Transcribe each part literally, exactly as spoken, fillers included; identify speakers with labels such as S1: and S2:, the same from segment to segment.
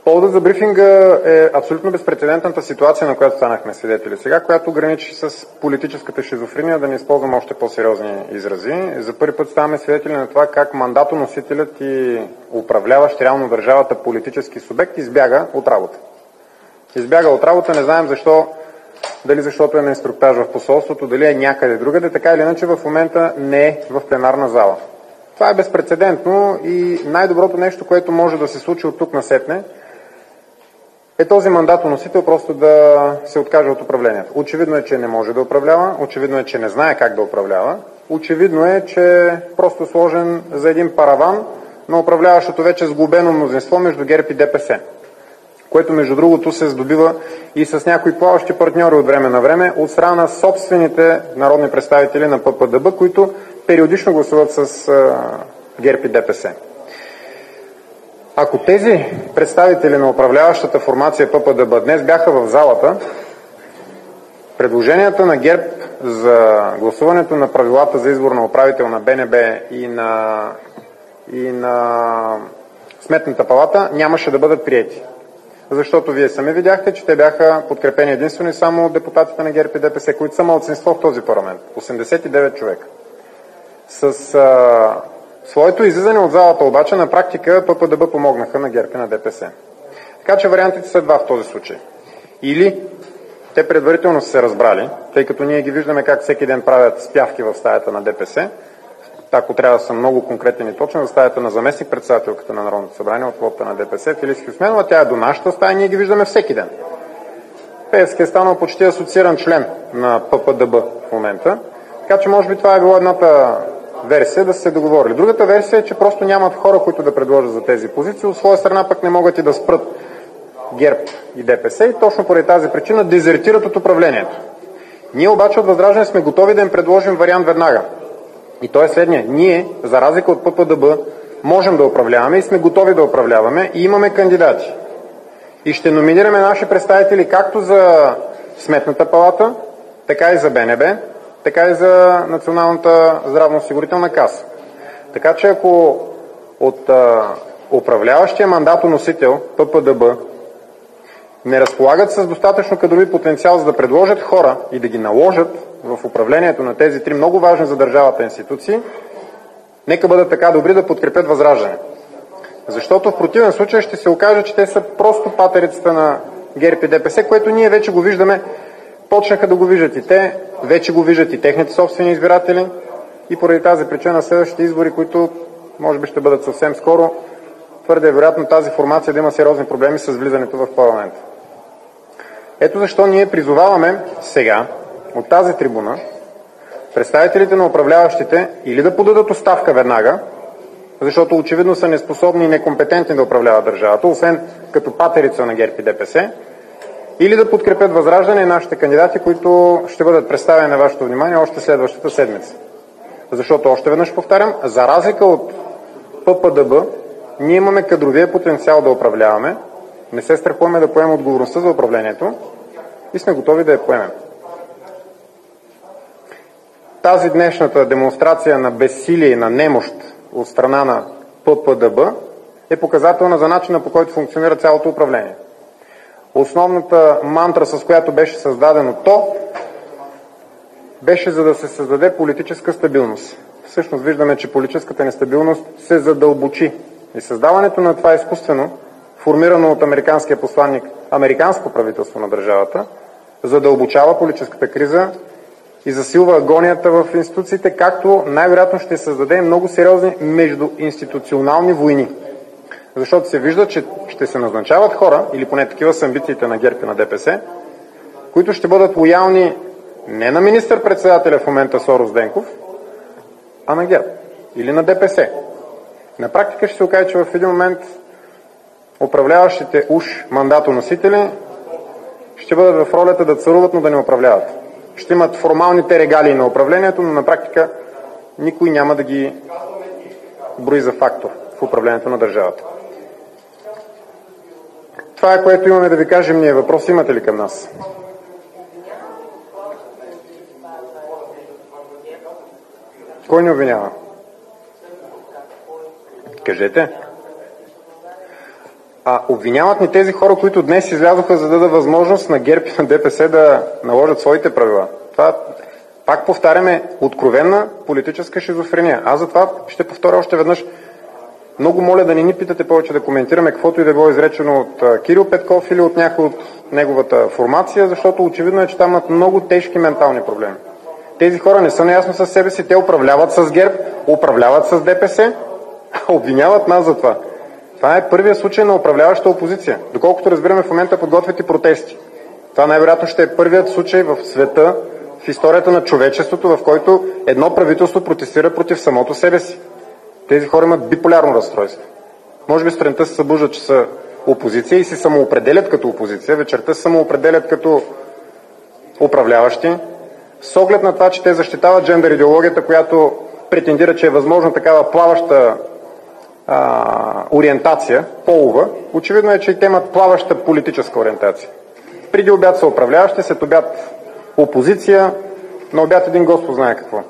S1: Поводът за брифинга е абсолютно безпрецедентната ситуация, на която станахме свидетели сега, която граничи с политическата шизофрения, да не използвам още по-сериозни изрази. За първи път ставаме свидетели на това как мандатоносителят и управляващ реално държавата политически субект избяга от работа. Избяга от работа, не знаем защо, дали защото е на инструктаж в посолството, дали е някъде другаде, така или иначе в момента не е в пленарна зала. Това е безпрецедентно и най-доброто нещо, което може да се случи от тук насетне, е този мандатоносител просто да се откаже от управлението. Очевидно е, че не може да управлява, очевидно е, че не знае как да управлява, очевидно е, че е просто сложен за един параван на управляващото вече сглобено мнозинство между ГЕРБ и ДПС, което между другото се здобива и с някои плаващи партньори от време на време от страна на собствените народни представители на П П Д Б, които периодично гласуват с ГЕРБ и ДПС. Ако тези представители на управляващата формация П П Д Б днес бяха в залата, предложенията на ГЕРБ за гласуването на правилата за избор на управител на Б Н Б и на, и на Сметната палата нямаше да бъдат приети. Защото вие сами видяхте, че те бяха подкрепени единствено и само от депутатите на ГЕРБ и ДПС, които са малцинство в този парламент. осемдесет и девет човека. С а, своето излизане от залата обаче на практика П П Д Б помогнаха на ГЕРБ и на ДПС. Така че вариантите са два в този случай. Или те предварително са се разбрали, тъй като ние ги виждаме как всеки ден правят спявки в стаята на Д П С, ако трябва да съм много конкретен и точен, в стаята на заместник-председателката на Народното събрание от квотата на Д П С, Филис Хюсменова, тя е до нашата стая, ние ги виждаме всеки ден. Пеевски е станал почти асоцииран член на П П Д Б в момента, така че може би това е било едната версия да са се договорили. Другата версия е, че просто нямат хора, които да предложат за тези позиции, от своя страна пък не могат и да спрат ГЕРБ и Д П С и точно поради тази причина дезертират от управлението. Ние обаче от Възраждане сме готови да им предложим вариант веднага. И то е следния. Ние, за разлика от П П Д Б, можем да управляваме и сме готови да управляваме и имаме кандидати. И ще номинираме наши представители както за Сметната палата, така и за Б Н Б, така и за Националната здравноосигурителна каса. Така че ако от а, управляващия мандатоносител П П Д Б не разполагат с достатъчно кадрови потенциал, за да предложат хора и да ги наложат в управлението на тези три много важни за държавата институции, нека бъдат така добри да подкрепят Възраждане. Защото в противен случай ще се окаже, че те са просто патерицата на ГЕРБ и Д П С, което ние вече го виждаме, почнаха да го виждат и те, вече го виждат и техните собствени избиратели и поради тази причина следващите избори, които може би ще бъдат съвсем скоро, твърде е вероятно тази формация да има сериозни проблеми с влизането в парламента. Ето защо ние призоваваме сега от тази трибуна представителите на управляващите или да подадат оставка веднага, защото очевидно са неспособни и некомпетентни да управляват държавата, освен като патерица на ГЕРБ и Д П С, или да подкрепят Възраждане и нашите кандидати, които ще бъдат представени на вашето внимание още следващата седмица. Защото, още веднъж повтарям, за разлика от П П Д Б, ние имаме кадровия потенциал да управляваме, не се страхуваме да поемем отговорността за управлението и сме готови да я поемем. Тази днешната демонстрация на безсилие и на немощ от страна на П П Д Б е показателна за начина, по който функционира цялото управление. Основната мантра, с която беше създадено то, беше за да се създаде политическа стабилност. Всъщност виждаме, че политическата нестабилност се задълбочи. И създаването на това изкуствено, формирано от американския посланник, американско правителство на държавата, задълбочава политическата криза и засилва агонията в институциите, както най-вероятно ще създаде много сериозни междуинституционални войни. Защото се вижда, че ще се назначават хора, или поне такива са амбициите на ГЕРБ и на Д П С, които ще бъдат лоялни не на министър-председателя в момента Сорос Денков, а на ГЕРБ или на Д П С. На практика ще се окаже, че в един момент управляващите уж мандатоносители ще бъдат в ролята да царуват, но да не управляват. Ще имат формалните регалии на управлението, но на практика никой няма да ги брои за фактор в управлението на държавата. Това е, което имаме да ви кажем ние. Въпрос имате ли към нас? Кой ни обвинява? Кажете. А обвиняват ни тези хора, които днес излязоха, за да дадат възможност на ГЕРБ и на ДПС да наложат своите правила. Това, пак повтаряме, откровенна политическа шизофрения. Аз затова ще повторя още веднъж. Много моля да не ни питате повече да коментираме каквото и да било изречено от Кирил Петков или от някой от неговата формация, защото очевидно е, че там имат много тежки ментални проблеми. Тези хора не са наясно със себе си, те управляват с ГЕРБ, управляват с ДПС, обвиняват нас за това. Това е първият случай на управляваща опозиция. Доколкото разбираме, в момента подготвят и протести. Това най-вероятно ще е първият случай в света, в историята на човечеството, в който едно правителство протестира против самото себе си. Тези хора имат биполярно разстройство. Може би сутринта се събуждат, че са опозиция и се самоопределят като опозиция, вечерта се самоопределят като управляващи, с оглед на това, че те защитават джендър идеологията, която претендира, че е възможно такава плаваща а, ориентация, полова. Очевидно е, че и те имат плаваща политическа ориентация. Преди обяд са управляващи, след обяд опозиция, на обяд един Господ знае какво.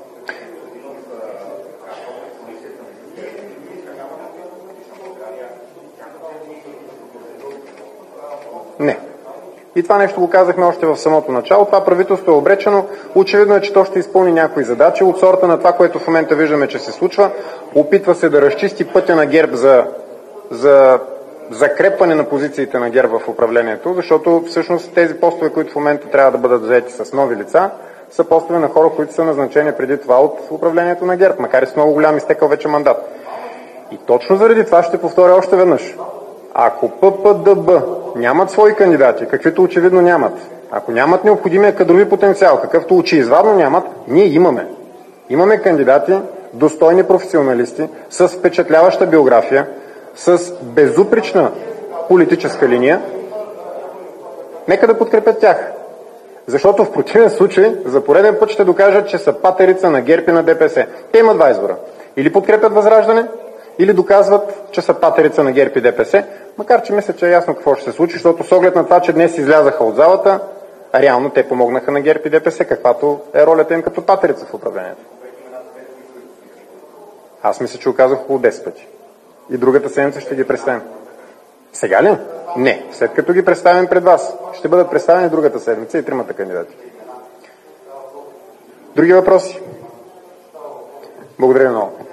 S1: Не. И това нещо го казахме още в самото начало. Това правителство е обречено. Очевидно е, че то ще изпълни някои задачи от сорта на това, което в момента виждаме, че се случва. Опитва се да разчисти пътя на ГЕРБ за, за закрепване на позициите на ГЕРБ в управлението, защото всъщност тези постове, които в момента трябва да бъдат взети с нови лица, са постове на хора, които са назначени преди това от управлението на ГЕРБ, макар и с много голям изтекал вече мандат. И точно заради това ще повторя още веднъж. Ако П П Д Б нямат свои кандидати, каквито очевидно нямат, ако нямат необходимия кадрови потенциал, какъвто очевидно нямат, ние имаме. Имаме кандидати, достойни професионалисти, с впечатляваща биография, с безупречна политическа линия. Нека да подкрепят тях. Защото в противен случай за пореден път ще докажат, че са патерица на ГЕРБ и на Д П С. Те имат два избора. Или подкрепят Възраждане, или доказват, че са патерица на ГЕРБ и Д П С, макар че мисля, че е ясно какво ще се случи, защото с оглед на това, че днес излязаха от залата, реално те помогнаха на ГЕРБ и Д П С, каквато е ролята им като патерица в управлението. Аз мисля, че оказах около десет пъти. И другата седмица ще ги представим. Сега ли? Не. След като ги представим пред вас. Ще бъдат представени другата седмица и тримата кандидати. Други въпроси? Благодаря много.